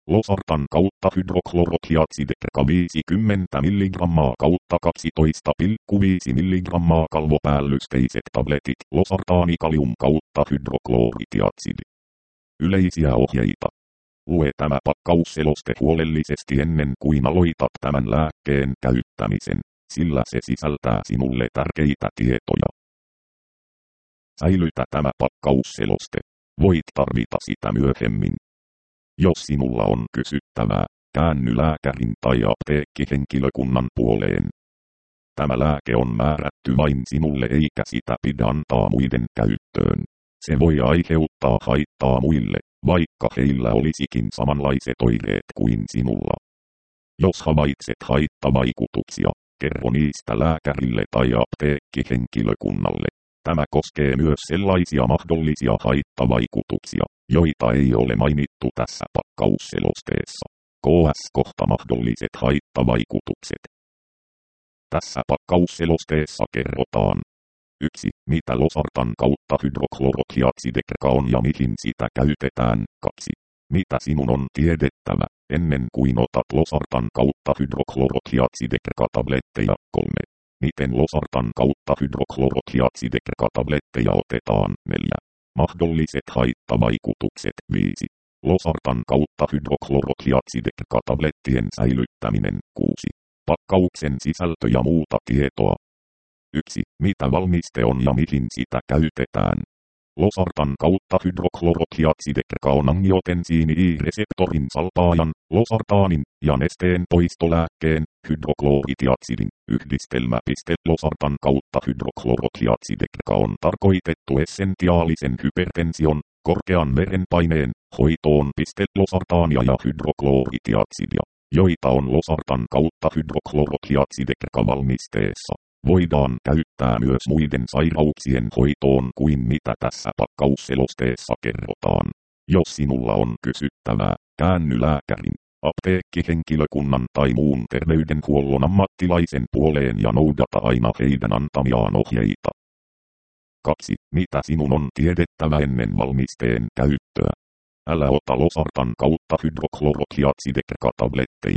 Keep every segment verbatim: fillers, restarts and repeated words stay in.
Losartan kautta hydroklorotiazidekreka viisikymmentä milligrammaa kautta kaksitoista pilkku viisi milligrammaa kalvopäällysteiset tabletit. Losartaani kalium kautta hydrokloritiazidi. Yleisiä ohjeita. Lue tämä pakkausseloste huolellisesti ennen kuin aloitat tämän lääkkeen käyttämisen, sillä se sisältää sinulle tärkeitä tietoja. Säilytä tämä pakkausseloste. Voit tarvita sitä myöhemmin. Jos sinulla on kysyttävää, käänny lääkärin tai apteekkihenkilökunnan puoleen. Tämä lääke on määrätty vain sinulle eikä sitä pidä antaa muiden käyttöön. Se voi aiheuttaa haittaa muille, vaikka heillä olisikin samanlaiset oireet kuin sinulla. Jos havaitset haittavaikutuksia, kerro niistä lääkärille tai apteekkihenkilökunnalle. Tämä koskee myös sellaisia mahdollisia haittavaikutuksia, joita ei ole mainittu tässä pakkausselosteessa. K S kohta mahdolliset haittavaikutukset. Tässä pakkausselosteessa kerrotaan. yksi. Mitä losartan kautta hydroklorotiazidekreka on ja mihin sitä käytetään. kaksi. Mitä sinun on tiedettävä, ennen kuin otat losartan kautta hydroklorotiazidekreka tabletteja. kolme. Miten losartan kautta hydroklorotiazidekreka tabletteja otetaan. neljä. Mahdolliset haittavaikutukset. viisi. Losartan kautta hydroklorotiazidekreka tablettien säilyttäminen. kuusi. Pakkauksen sisältö ja muuta tietoa. yksi. Mitä valmiste on ja mihin sitä käytetään. Losartan kautta hydroklorotiazidekreka on angiotensiini I-reseptorin salpaajan, losartaanin ja nesteen poistolääkkeen, hydrokloritiazidin, yhdistelmä. Losartan kautta hydroklorotiazidekreka on tarkoitettu essentiaalisen hypertension, korkean verenpaineen, hoitoon. Losartaania ja hydrokloritiazidia, joita on losartan kautta hydroklorotiazidekreka valmisteessa, voidaan käyttää myös muiden sairauksien hoitoon kuin mitä tässä pakkausselosteessa kerrotaan. Jos sinulla on kysyttävää, käänny lääkärin, apteekkihenkilökunnan tai muun terveydenhuollon ammattilaisen puoleen ja noudata aina heidän antamiaan ohjeita. kaksi. Mitä sinun on tiedettävä ennen valmisteen käyttöä? Älä ota losartan kautta hydroklorotiazidekreka tabletteja.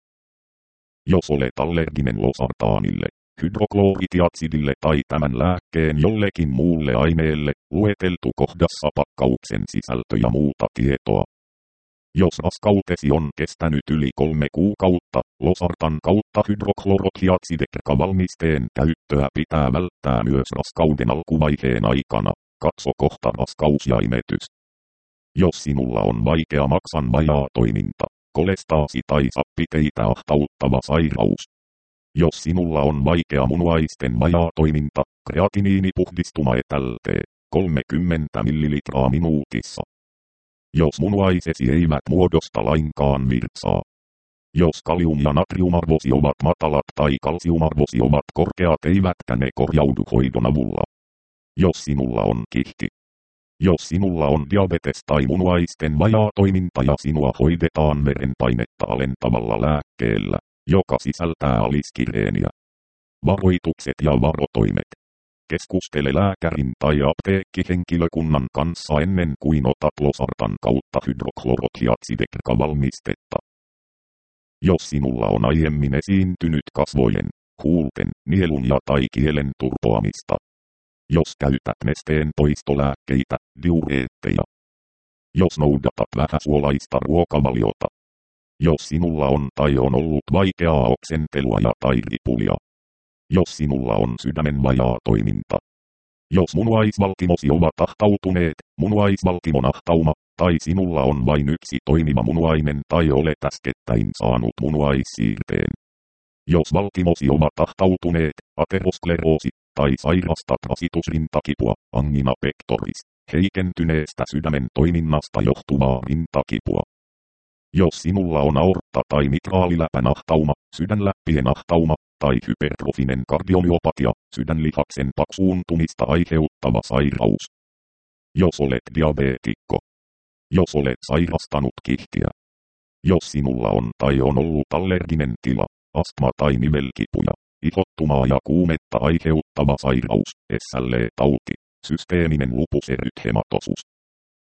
Jos olet allerginen losartaanille, hydrokloritiazidille tai tämän lääkkeen jollekin muulle aineelle, lueteltu kohdassa pakkauksen sisältö ja muuta tietoa. Jos raskautesi on kestänyt yli kolme kuukautta, losartan kautta hydroklorotiazidekreka valmisteen käyttöä pitää välttää myös raskauden alkuvaiheen aikana. Katso kohta raskaus ja imetys. Jos sinulla on vaikea maksan vajaatoiminta, kolestaasi tai sappiteitä ahtauttava sairaus. Jos sinulla on vaikea munuaisten vajaatoiminta, kreatiniinipuhdistuma etälte, kolmekymmentä millilitraa minuutissa. Jos munuaisesi eivät muodosta lainkaan virtsaa. Jos kalium- ja natriumarvosi ovat matalat tai kalsiumarvosi ovat korkeat eivätkä ne korjaudu hoidon avulla. Jos sinulla on kihti. Jos sinulla on diabetes tai munuaisten vajaatoiminta ja sinua hoidetaan verenpainetta alentavalla lääkkeellä, joka sisältää aliskireeniä. Varoitukset ja varotoimet. Keskustele lääkärin tai apteekkihenkilökunnan kanssa ennen kuin otat losartan kautta hydroklorotiazidekreka valmistetta. Jos sinulla on aiemmin esiintynyt kasvojen, huulten, nielun ja tai kielen turpoamista. Jos käytät nesteen poistolääkkeitä, diureetteja. Jos noudatat vähäsuolaista ruokavaliota. Jos sinulla on tai on ollut vaikeaa oksentelua ja tai ripulia. Jos sinulla on sydämen vajaatoiminta. Jos munuaisvaltimosi ovat ahtautuneet, munuaisvaltimon ahtauma, tai sinulla on vain yksi toimiva munuainen tai olet äskettäin saanut munuaissiirteen. Jos valtimosi ovat ahtautuneet, ateroskleroosi, tai sairastat rasitusrintakipua, angina pectoris, heikentyneestä sydämen toiminnasta johtuvaa rintakipua. Jos sinulla on aortta tai mitraaliläpän ahtauma, sydänläppien ahtauma, tai hypertrofinen kardiomyopatia, sydänlihaksen paksuuntumista aiheuttava sairaus. Jos olet diabeetikko. Jos olet sairastanut kihtiä. Jos sinulla on tai on ollut allerginen tila, astma tai nivelkipuja, ihottumaa ja kuumetta aiheuttava sairaus, S L E-tauti, systeeminen lupus erythematosus.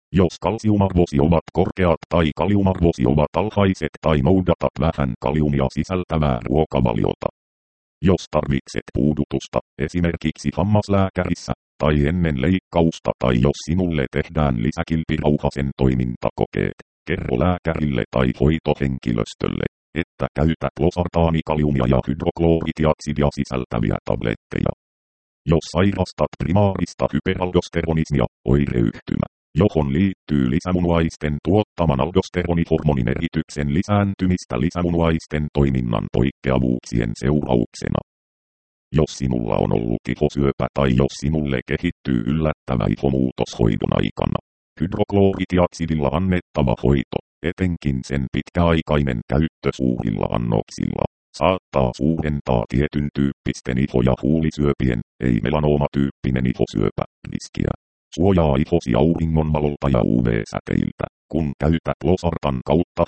Jos kalsiumarvosi ovat korkeat tai kaliumarvosi ovat alhaiset tai noudatat vähän kaliumia sisältävää ruokavaliota. Jos tarvitset puudutusta, esimerkiksi hammaslääkärissä, tai ennen leikkausta tai jos sinulle tehdään lisäkilpirauhasen toimintakokeet, kerro lääkärille tai hoitohenkilöstölle, että käytät losartaanikaliumia ja hydroklooritiaksidia sisältäviä tabletteja. Jos sairastat primaarista hyperaldosteronismia, oireyhtymä, johon liittyy lisämunuaisten tuottaman aldosteronihormonin erityksen lisääntymistä lisämunuaisten toiminnan poikkeavuuksien seurauksena. Jos sinulla on ollut ihosyöpä tai jos sinulle kehittyy yllättävä ihomuutos hoidon aikana, hydroklooritiaksidilla annettava hoito, etenkin sen pitkäaikainen käyttö suurilla annoksilla, saattaa suurentaa tietyn tyyppisten iho- ja huulisyöpien, ei melanoomatyyppinen ihosyöpä, riskiä. Suojaa ihosi auringonvalolta ja U V-säteiltä, kun käytät losartan kautta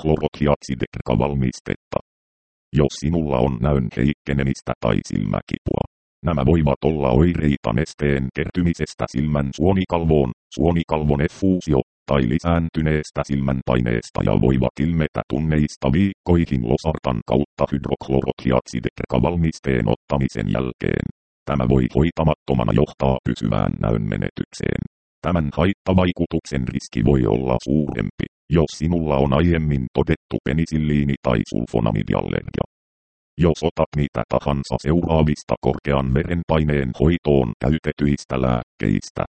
hydroklorotiaksidekravalmistetta. Jos sinulla on näön heikkenemistä tai silmäkipua, nämä voivat olla oireita nesteen kertymisestä silmän suonikalvoon, suonikalvon effuusio, tai lisääntyneestä silmänpaineesta ja voivat ilmetä tunneista viikkoihin losartan kautta hydroklorotiaksidekravalmisteen ottamisen jälkeen. Tämä voi hoitamattomana johtaa pysyvään näön menetykseen. Tämän haittavaikutuksen riski voi olla suurempi, jos sinulla on aiemmin todettu penisilliini- tai sulfonamidiallergia. Jos otat mitä tahansa seuraavista korkean verenpaineen hoitoon käytetyistä lääkkeistä.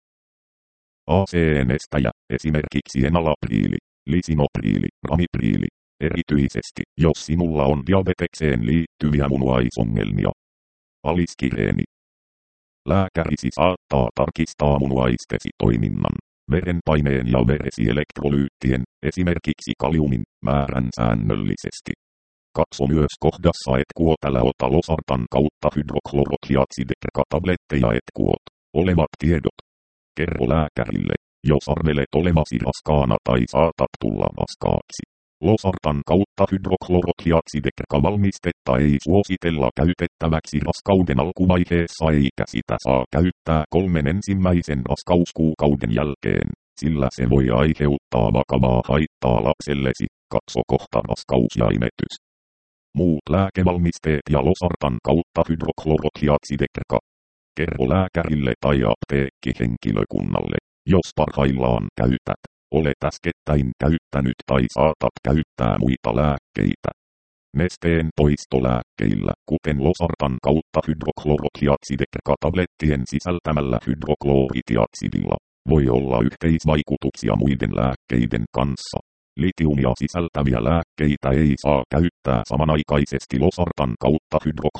A C N-estäjä, esimerkiksi enalapriili, lisinopriili, ramipriili, erityisesti jos sinulla on diabetekseen liittyviä munuaisongelmia. Aliskireeni. Lääkärisi saattaa tarkistaa munuaistesi toiminnan, verenpaineen ja veresielektrolyyttien, esimerkiksi kaliumin, määrän säännöllisesti. Katso myös kohdassa et kuot älä ota losartan kautta hydroklorotiaksidekratabletteja et kuot olevat tiedot. Kerro lääkärille, jos arvelet olevasi raskaana tai saatat tulla raskaaksi. Losartan kautta hydroklorotiaksidekravalmistetta ei suositella käytettäväksi raskauden alkuvaiheessa eikä sitä saa käyttää kolmen ensimmäisen raskauskuukauden jälkeen, sillä se voi aiheuttaa vakavaa haittaa lapsellesi, katso kohta raskaus ja imetys. Muut lääkevalmisteet ja losartan kautta hydroklorotiaksidekra. Kerro lääkärille tai apteekkihenkilökunnalle, jos parhaillaan käytät, olet äskettäin käyttänyt tai saatat käyttää muita lääkkeitä. Nesteen poistolääkkeillä, kuten losartan kautta hydroklorotiaksidekra-tablettien sisältämällä hydrokloritiaksidilla, voi olla yhteisvaikutuksia muiden lääkkeiden kanssa. Litiumia sisältäviä lääkkeitä ei saa käyttää samanaikaisesti losartan kautta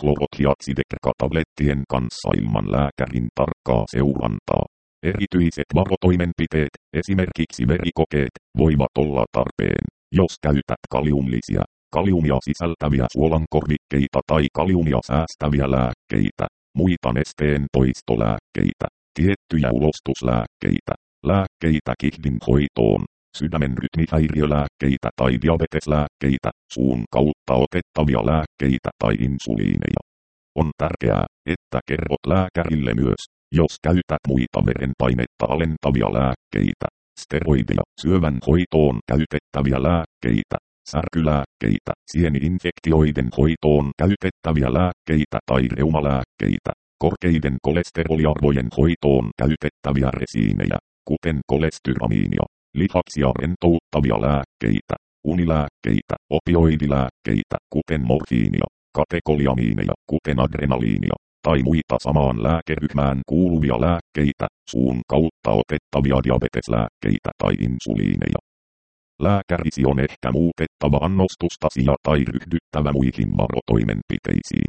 hydroklorotiaksidekra-tablettien kanssa ilman lääkärin tarkkaa seurantaa. Erityiset varotoimenpiteet, esimerkiksi verikokeet, voivat olla tarpeen, jos käytät kaliumlisia, kaliumia sisältäviä suolankorvikkeita tai kaliumia säästäviä lääkkeitä, muita nesteen poistolääkkeitä, tiettyjä ulostuslääkkeitä, lääkkeitä kihdin hoitoon, sydämen rytmihäiriölääkkeitä tai diabeteslääkkeitä, suun kautta otettavia lääkkeitä tai insuliineja. On tärkeää, että kerrot lääkärille myös, jos käytät muita verenpainetta alentavia lääkkeitä, steroideja, syövän hoitoon käytettäviä lääkkeitä, särkylääkkeitä, sieni-infektioiden hoitoon käytettäviä lääkkeitä tai reumalääkkeitä, korkeiden kolesteroliarvojen hoitoon käytettäviä resiinejä, kuten kolestyramiinia, lihaksia rentouttavia lääkkeitä, unilääkkeitä, opioidilääkkeitä, kuten morfiinia, katekoliamiineja, kuten adrenaliinia, tai muita samaan lääkeryhmään kuuluvia lääkkeitä, suun kautta otettavia diabeteslääkkeitä tai insuliineja. Lääkärisi on ehkä muutettava annostustasi ja tai ryhdyttävä muihin varotoimenpiteisiin.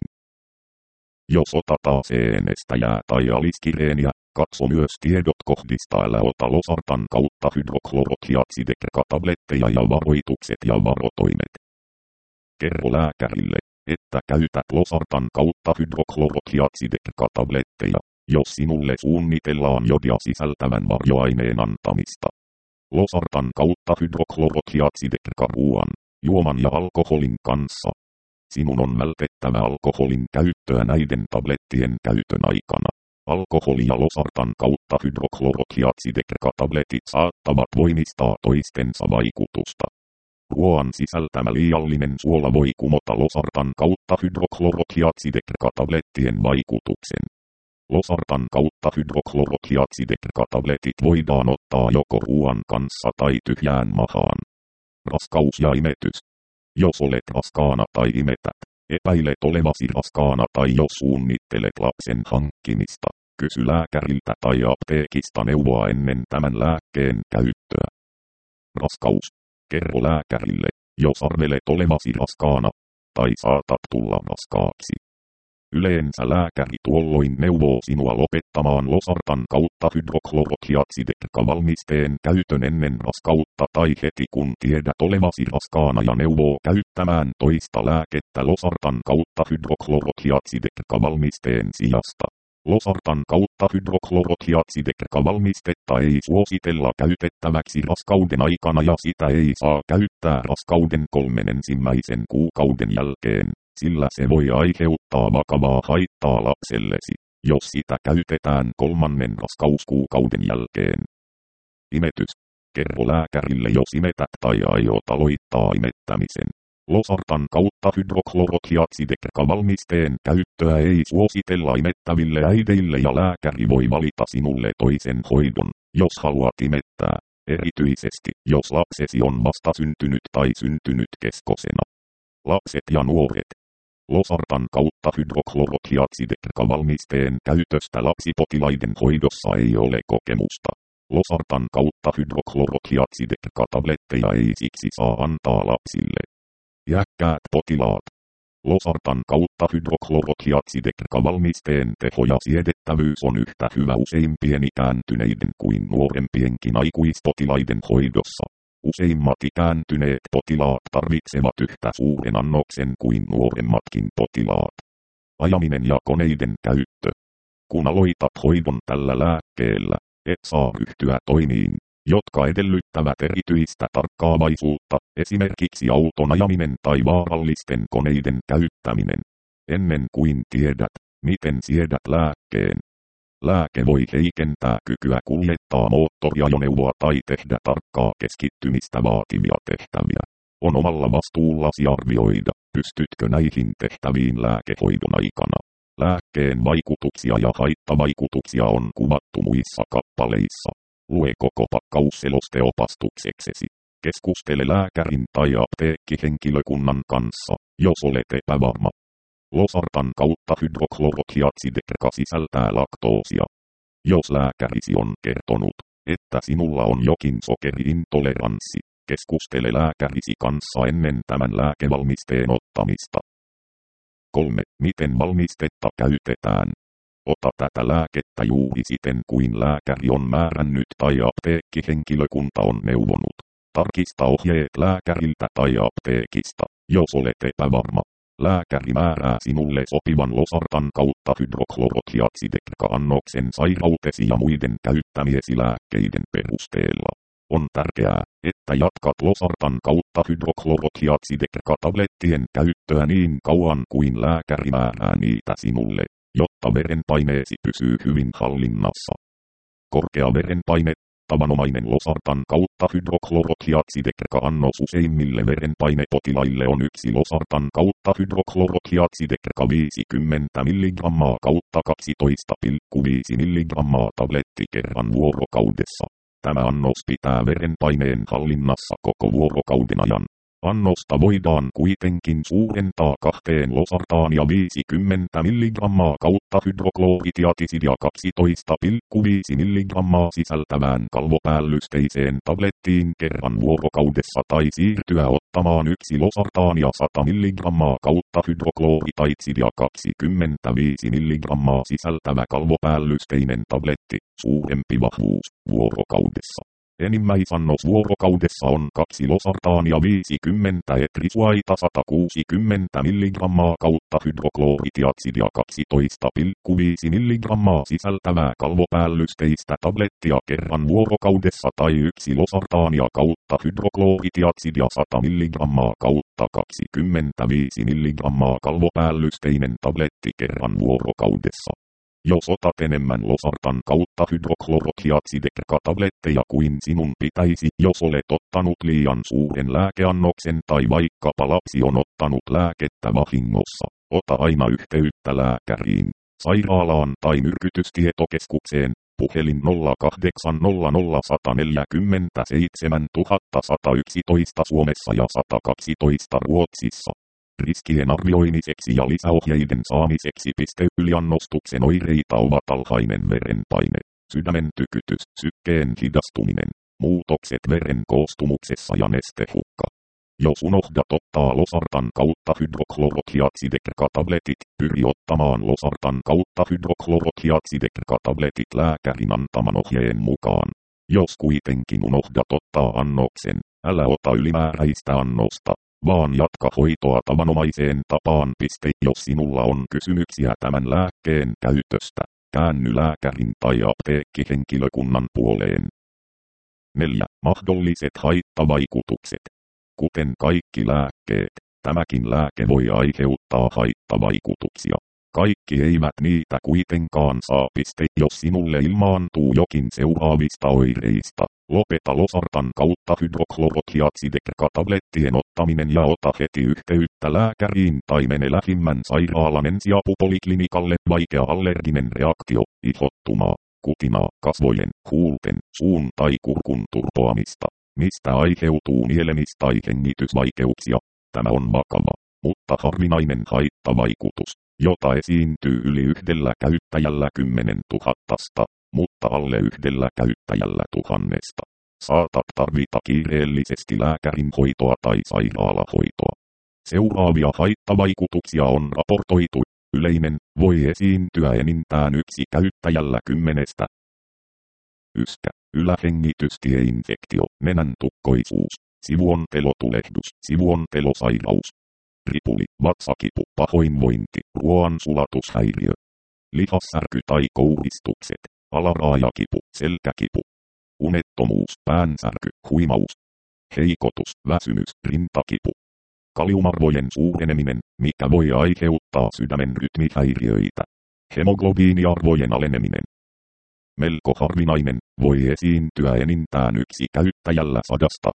Jos otat A C N-estäjää tai aliskireeniä, katso myös tiedot kohdista älä ota losartan kautta hydroklorotiaksidekra-tabletteja ja varoitukset ja varotoimet. Kerro lääkärille, että käytät losartan kautta hydroklorotiaksidekra-tabletteja, jos sinulle suunnitellaan jodia sisältävän varjoaineen antamista. Losartan kautta hydroklorotiaksidekra-ruoan, juoman ja alkoholin kanssa. Sinun on vältettävä alkoholin käyttöä näiden tablettien käytön aikana. Alkoholi ja losartan kautta hydroklorokiatsidekrakatabletit saattavat voimistaa toistensa vaikutusta. Ruoan sisältämä liiallinen suola voi kumota losartan kautta hydroklorokiatsidekrakatablettien vaikutuksen. Losartan kautta hydroklorokiatsidekrakatabletit voidaan ottaa joko ruoan kanssa tai tyhjään mahaan. Raskaus ja imetys. Jos olet raskaana tai imetät, epäilet olevasi raskaana tai jos suunnittelet lapsen hankkimista, kysy lääkäriltä tai apteekista neuvoa ennen tämän lääkkeen käyttöä. Raskaus. Kerro lääkärille, jos arvelet olevasi raskaana, tai saatat tulla raskaaksi. Yleensä lääkäri tuolloin neuvoo sinua lopettamaan losartan kautta hydroklorokiatsidekrakavalmisteen käytön ennen raskautta tai heti kun tiedät olevasi raskaana ja neuvoo käyttämään toista lääkettä losartan kautta hydroklorokiatsidekrakavalmisteen sijasta. Losartan kautta hydroklorokiatsidekrakavalmistetta ei suositella käytettäväksi raskauden aikana ja sitä ei saa käyttää raskauden kolmen ensimmäisen kuukauden jälkeen, sillä se voi aiheuttaa vakavaa haittaa lapsellesi, jos sitä käytetään kolmannen raskauskuukauden jälkeen. Imetys. Kerro lääkärille jos imetät tai aiot aloittaa imettämisen. Losartan kautta hydroklorokiatsidekrakavalmisteen käyttöä ei suositella imettäville äideille ja lääkäri voi valita sinulle toisen hoidon, jos haluat imettää, erityisesti jos lapsesi on vastasyntynyt tai syntynyt keskosena. Lapset ja nuoret. Losartan kautta hydroklorokiatsidekrakavalmisteen käytöstä lapsipotilaiden hoidossa ei ole kokemusta. Losartan kautta hydroklorokiatsidekrakatabletteja ei siksi saa antaa lapsille. Iäkkäät potilaat. Losartan kautta hydroklorokiatsidekrakavalmisteen teho ja siedettävyys on yhtä hyvä useimpien ikääntyneiden kuin nuorempienkin aikuispotilaiden hoidossa. Useimmat ikääntyneet potilaat tarvitsevat yhtä suuren annoksen kuin nuoremmatkin potilaat. Ajaminen ja koneiden käyttö. Kun aloitat hoidon tällä lääkkeellä, et saa ryhtyä toimiin, jotka edellyttävät erityistä tarkkaavaisuutta, esimerkiksi auton ajaminen tai vaarallisten koneiden käyttäminen, ennen kuin tiedät, miten siedät lääkkeen. Lääke voi heikentää kykyä kuljettaa moottoriajoneuvoa tai tehdä tarkkaa keskittymistä vaativia tehtäviä. On omalla vastuullasi arvioida, pystytkö näihin tehtäviin lääkehoidon aikana. Lääkkeen vaikutuksia ja haittavaikutuksia on kuvattu muissa kappaleissa. Lue koko pakkausseloste opastukseksesi. Keskustele lääkärin tai apteekkihenkilökunnan kanssa, jos olet epävarma. Losartan kautta hydroklorokiatsidekraka sisältää laktoosia. Jos lääkärisi on kertonut, että sinulla on jokin sokeriintoleranssi, keskustele lääkärisi kanssa ennen tämän lääkevalmisteen ottamista. kolme. Miten valmistetta käytetään? Ota tätä lääkettä juuri siten kuin lääkäri on määrännyt tai apteekkihenkilökunta on neuvonut. Tarkista ohjeet lääkäriltä tai apteekista, jos olet epävarma. Lääkäri määrää sinulle sopivan losartan kautta hydroklorokiatsidekraka-annoksen sairautesi ja muiden käyttämiesi lääkkeiden perusteella. On tärkeää, että jatkat losartan kautta hydroklorokiatsidekraka-tablettien käyttöä niin kauan kuin lääkäri määrää niitä sinulle, jotta verenpaineesi pysyy hyvin hallinnassa. Korkea verenpaine. Tavanomainen losartan kautta hydroklorokiatsidekraka-annos useimmille verenpainepotilaille on yksi losartan kautta hydroklorokiatsidekraka viisikymmentä milligrammaa kautta kaksitoista pilkku viisi milligrammaa tabletti kerran vuorokaudessa. Tämä annos pitää verenpaineen hallinnassa koko vuorokauden ajan. Annosta voidaan kuitenkin suurentaa kahteen losartaan ja viisikymmentä milligrammaa kautta hydrokloritiatisidia kaksitoista pilkku viisi milligrammaa sisältävään kalvopäällysteiseen tablettiin kerran vuorokaudessa tai siirtyä ottamaan yksi losartaan ja sata milligrammaa kautta hydrokloritaisidia kaksikymmentäviisi milligrammaa sisältävä kalvopäällysteinen tabletti, suurempi vahvuus, vuorokaudessa. Enimmäisannos vuorokaudessa on kaksi losartaan ja viisikymmentä etrisuaita sata kuusikymmentä milligrammaa kautta hydrokloritiatsidia kaksitoista pilkku viisi milligrammaa sisältävää kalvopäällysteistä tablettia kerran vuorokaudessa tai yksi losartaan ja kautta hydrokloritiatsidia sata milligrammaa kautta kaksikymmentäviisi milligrammaa kalvopäällysteinen tabletti kerran vuorokaudessa. Jos otat enemmän losartan kautta hydroklorokiatsidekerkatabletteja kuin sinun pitäisi, jos olet ottanut liian suuren lääkeannoksen tai vaikkapa lapsi on ottanut lääkettä vahingossa, ota aina yhteyttä lääkäriin, sairaalaan tai myrkytystietokeskukseen, puhelin nolla kahdeksan nolla nolla yksi neljä seitsemän yksi yksi yksi Suomessa ja sata kaksitoista Ruotsissa. Riskien arvioimiseksi ja lisäohjeiden saamiseksi pisteyliannostuksen oireita ovat alhainen verenpaine, sydämen tykytys, sykkeen hidastuminen, muutokset veren koostumuksessa ja nestehukka. Jos unohdat ottaa losartan kautta hydroklorokiatsidekerkatabletit, pyri ottamaan losartan kautta hydroklorokiatsidekerkatabletit lääkärin antaman ohjeen mukaan. Jos kuitenkin unohdat ottaa annoksen, älä ota ylimääräistä annosta, vaan jatka hoitoa tavanomaiseen tapaan. Piste. Jos sinulla on kysymyksiä tämän lääkkeen käytöstä, käänny lääkärin tai apteekkihenkilökunnan puoleen. neljä. Mahdolliset haittavaikutukset. Kuten kaikki lääkkeet, tämäkin lääke voi aiheuttaa haittavaikutuksia. Kaikki eivät niitä kuitenkaan saa. Piste. Jos sinulle ilmaantuu jokin seuraavista oireista, lopeta losartan kautta hydroklorokiatsidekerkatablettien ottaminen ja ota heti yhteyttä lääkäriin tai mene lähimmän sairaalan ensiapupoliklinikalle. Vaikea allerginen reaktio, ihottumaa, kutinaa, kasvojen, huulten, suun tai kurkun turpoamista, mistä aiheutuu nielemis- tai hengitysvaikeuksia. Tämä on vakava, mutta harvinainen haittavaikutus, jota esiintyy yli yhdellä käyttäjällä kymmenen tuhattasta, mutta alle yhdellä käyttäjällä tuhannesta. Saatat tarvita kiireellisesti lääkärin hoitoa tai sairaalahoitoa. Seuraavia haittavaikutuksia on raportoitu. Yleinen, voi esiintyä enintään yksi käyttäjällä kymmenestä. Yskä, ylähengitystieinfektio, nenän tukkoisuus, sivuontelotulehdus, sivuontelosairaus, ripuli, vatsakipu, pahoinvointi, ruoansulatushäiriö, lihassärky tai kouristukset, alaraajakipu, selkäkipu, unettomuus, päänsärky, huimaus, heikotus, väsymys, rintakipu, kaliumarvojen suureneminen, mikä voi aiheuttaa sydämen rytmihäiriöitä, hemoglobiiniarvojen aleneminen. Melko harvinainen, voi esiintyä enintään yksi käyttäjällä sadasta.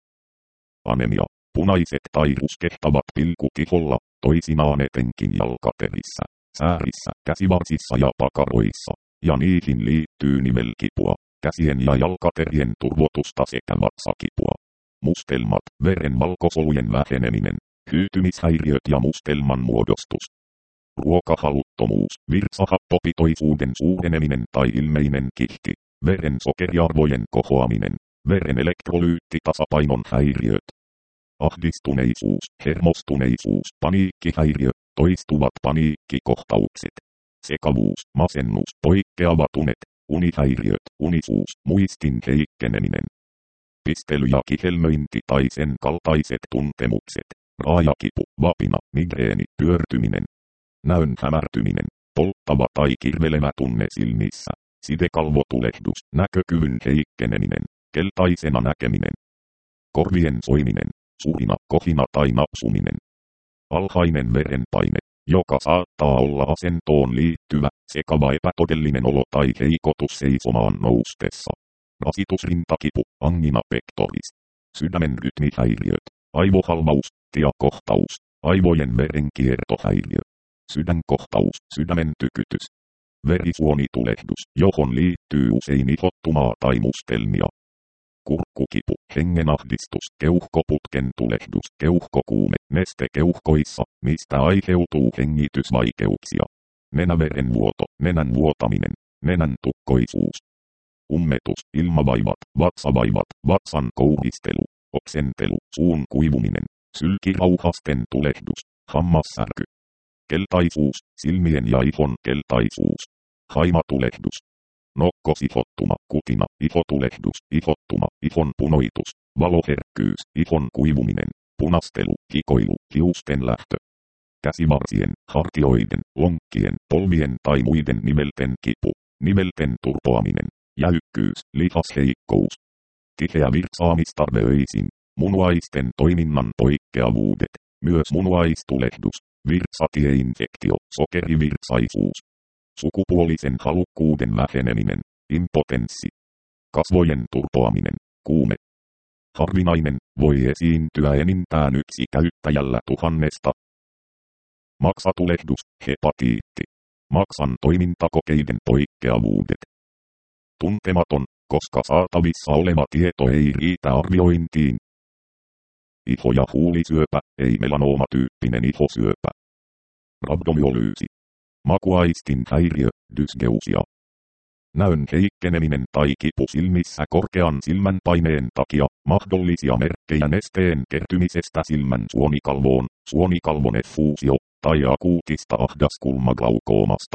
Anemia, punaiset tai ruskehtavat pilkut iholla, toisinaan etenkin jalkaterissä, säärissä, käsivarsissa ja pakaroissa, ja niihin liittyy nivelkipua, käsien ja jalkaterien turvotusta sekä vatsakipua. Mustelmat, veren valkosolujen väheneminen, hyytymishäiriöt ja mustelman muodostus. Ruokahaluttomuus, virtsahappopitoisuuden suureneminen tai ilmeinen kihti, veren sokeriarvojen kohoaminen, veren elektrolyyttitasapainon häiriöt. Ahdistuneisuus, hermostuneisuus, paniikkihäiriö, toistuvat paniikkikohtaukset. Sekavuus, masennus, poikkeavat unet, unihäiriöt, unisuus, muistin heikkeneminen. Pistely ja kihelmöinti tai sen kaltaiset tuntemukset, raajakipu, vapina, migreeni, pyörtyminen, näön hämärtyminen, polttava tai kirvelevä tunne silmissä, sidekalvotulehdus, näkökyvyn heikkeneminen, keltaisena näkeminen, korvien soiminen, surina, kohina tai napsuminen, alhainen verenpaine, joka saattaa olla asentoon liittyvä, sekava epätodellinen olo tai heikotus seisomaan noustessa. Rasitusrintakipu, angina pectoris, sydämen rytmihäiriöt, aivohalvaus, tiakohtaus, aivojen verenkiertohäiriö, sydänkohtaus, sydämen tykytys, verisuonitulehdus, johon liittyy usein ihottumaa tai mustelmia, kurkkukipu, hengenahdistus, keuhkoputken tulehdus, keuhkokuume, neste keuhkoissa, mistä aiheutuu hengitysvaikeuksia, nenäverenvuoto, nenän vuotaminen, nenän tukkoisuus, ummetus, ilmavaivat, vatsavaivat, vatsan kouhistelu, oksentelu, suun kuivuminen, sylkirauhasten tulehdus, hammassärky, keltaisuus, silmien ja ihon keltaisuus, haimatulehdus, nokkosihottuma, kutina, ihotulehdus, ihottuma, ihon punoitus, valoherkkyys, ihon kuivuminen, punastelu, hikoilu, hiusten lähtö, käsivarsien, hartioiden, lonkkien, polvien tai muiden nivelten kipu, nivelten turpoaminen, jäykkyys, lihasheikkous, tiheä virtsaamistarve öisin, munuaisten toiminnan poikkeavuudet, myös munuaistulehdus, virtsatieinfektio, sokerivirtsaisuus, sukupuolisen halukkuuden väheneminen, impotenssi, kasvojen turpoaminen, kuume. Harvinainen, voi esiintyä enintään yksi käyttäjällä tuhannesta. Maksatulehdus, hepatiitti. Maksan toimintakokeiden poikkeavuudet. Tuntematon, koska saatavissa oleva tieto ei riitä arviointiin. Iho- ja huulisyöpä, ei melanoomatyyppinen ihosyöpä. Rabdomyolyysi. Makuaistin häiriö, dysgeusia. Näön heikkeneminen tai kipu silmissä korkean silmänpaineen takia, mahdollisia merkkejä nesteen kertymisestä silmän suonikalvoon, suonikalvon effuusio, tai akuutista ahdaskulmaglaukoomasta.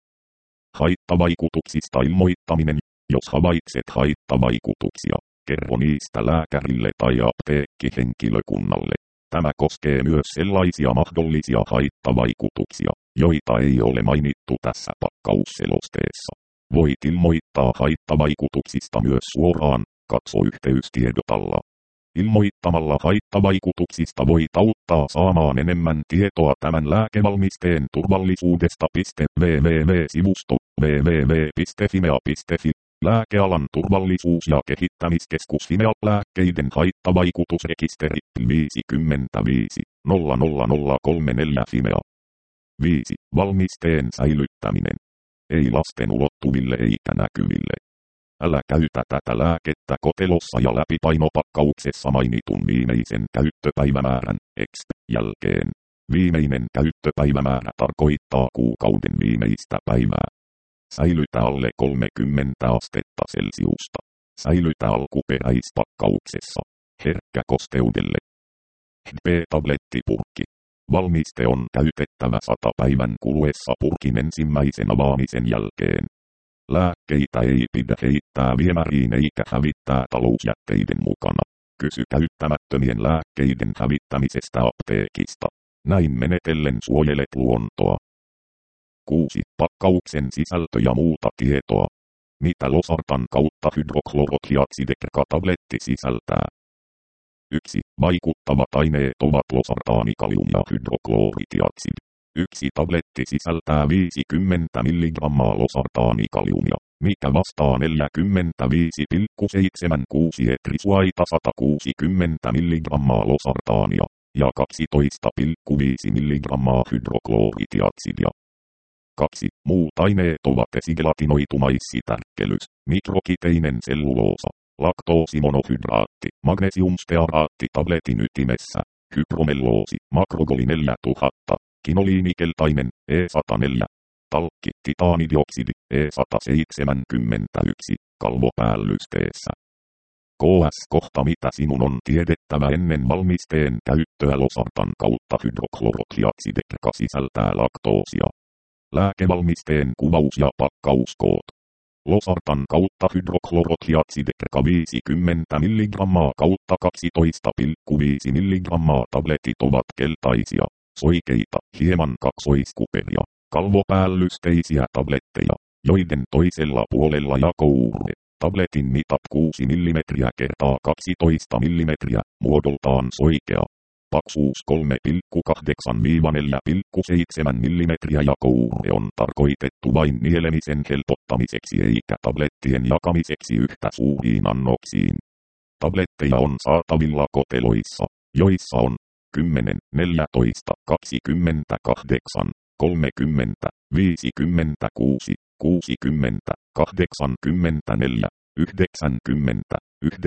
Haittavaikutuksista ilmoittaminen. Jos havaitset haittavaikutuksia, kerro niistä lääkärille tai apteekkihenkilökunnalle. Tämä koskee myös sellaisia mahdollisia haittavaikutuksia, joita ei ole mainittu tässä pakkausselosteessa. Voit ilmoittaa haittavaikutuksista myös suoraan, katso yhteystiedotalla. Ilmoittamalla haittavaikutuksista voit auttaa saamaan enemmän tietoa tämän lääkevalmisteen turvallisuudesta. www-sivusto www piste fimea piste fi Lääkealan turvallisuus- ja kehittämiskeskus Fimea lääkkeiden haittavaikutusrekisteri viisikymmentäviisi nolla nolla nolla kolmekymmentäneljä Fimea. viisi. Valmisteen säilyttäminen. Ei lasten ulottuville eikä näkyville. Älä käytä tätä lääkettä kotelossa ja läpipainopakkauksessa mainitun viimeisen käyttöpäivämäärän exp jälkeen. Viimeinen käyttöpäivämäärä tarkoittaa kuukauden viimeistä päivää. Säilytä alle kolmekymmentä astetta Celsiusta. Säilytä alkuperäispakkauksessa. Herkkä kosteudelle. H P-tablettipurkki. Valmiste on käytettävä sata päivän kuluessa purkin ensimmäisen avaamisen jälkeen. Lääkkeitä ei pidä heittää viemäriin eikä hävittää talousjätteiden mukana. Kysy käyttämättömien lääkkeiden hävittämisestä apteekista. Näin menetellen suojelet luontoa. kuusi. Pakkauksen sisältö ja muuta tietoa. Mitä losartan kautta hydroklorohiatsidekrakatabletti sisältää? yksi. Vaikuttavat aineet ovat losartaani, kalium ja hydrokloritiatsid. Yksi tabletti sisältää viisikymmentä milligrammaa losartaani kaliumia, mikä vastaa neljäkymmentäviisi pilkku seitsemänkymmentäkuusi etrisuaita sata kuusikymmentä milligrammaa losartaania ja kaksitoista pilkku viisi milligrammaa hydrokloritiatsidia. kaksi. Muut aineet ovat esigelatinoitu maissitärkkelys, mikrokiteinen selluloosa, laktoosimonohydraatti, magnesiumstearaatti tabletin ytimessä, hypromelloosi, makrogoli neljätuhatta, kinoliinikeltainen, E sata neljä, talkki, titaanidioksidi, E sata seitsemänkymmentäyksi, kalvopäällysteissä. K S kohta mitä sinun on tiedettävä ennen valmisteen käyttöä. Losartan kautta hydroklorohiatsidekraka sisältää laktoosia. Lääkevalmisteen kuvaus ja pakkauskoot. Losartan kautta hydroklorohiatsidekraka viisikymmentä milligrammaa kautta kaksitoista pilkku viisi milligrammaa tabletit ovat keltaisia, soikeita, hieman kaksoiskuperia, kalvopäällysteiisiä tabletteja, joiden toisella puolella jakouurre. Tabletin mitat kuusi millimetriä kertaa kaksitoista millimetriä, muodoltaan soikea. Paksuus kolme pilkku kahdeksan neljä pilkku seitsemän millimetriä. Jakouurre on tarkoitettu vain nielemisen helpottamiseksi eikä tablettien jakamiseksi yhtä suuriin annoksiin. Tabletteja on saatavilla koteloissa, joissa on kymmenen, neljätoista, kaksikymmentäkahdeksan, kolmekymmentä, viisikymmentäkuusi, kuusikymmentä, kahdeksankymmentäneljä, yhdeksänkymmentä,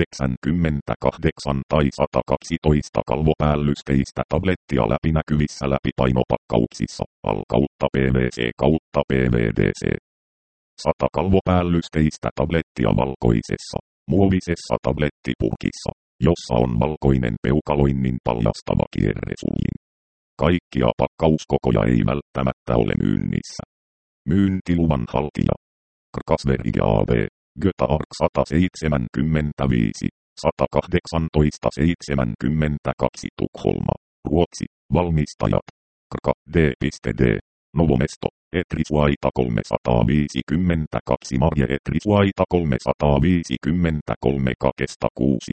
yhdeksänkymmentäkahdeksan tai sata kaksitoista kalvopäällystistä tablettia läpinäkyvissä läpipainopakkauksissa, al kautta P V C kautta P V D C. sata kalvopäällystistä tablettia valkoisessa, muovisessa tablettipurkissa, jossa on valkoinen peukaloinnin paljastava kierresuljin. Kaikkia pakkauskokoja ei välttämättä ole myynnissä. Myyntiluvan haltija. Krkasverige A B, Göta Ark sata seitsemänkymmentäviisi, sata kahdeksantoista seitsemänkymmentäkaksi Tukholma, Ruotsi, valmistajat. Krka D D, Novomesto, Etrisuaita kolmesataaviisikymmentäkaksi Marje Etrisuaita kolmesataaviisikymmentäkolme Kakesta kuusi,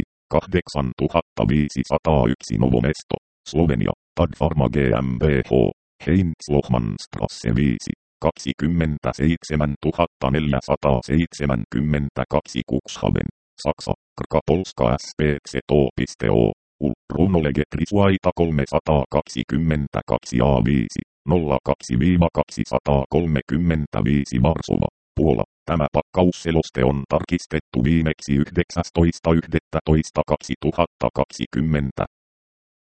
kahdeksantuhattaviisisataayksi Novomesto, Slovenia, Tadfarma GmbH, Heinz Lohmannstrasse viisi, kaksikymmentäseitsemäntuhattaneljäsataaseitsemänkymmentäkaksi Cuxhaven, Saksa, Krka Polska S P Z O. U, Runolegetrisvaita kolmesataakaksikymmentäkaksi A viisi, nolla kaksi kaksisataakolmekymmentäviisi Varsova, Puola. Tämä pakkausseloste on tarkistettu viimeksi yhdeksästoista yhdestoista kaksituhattakaksikymmentä.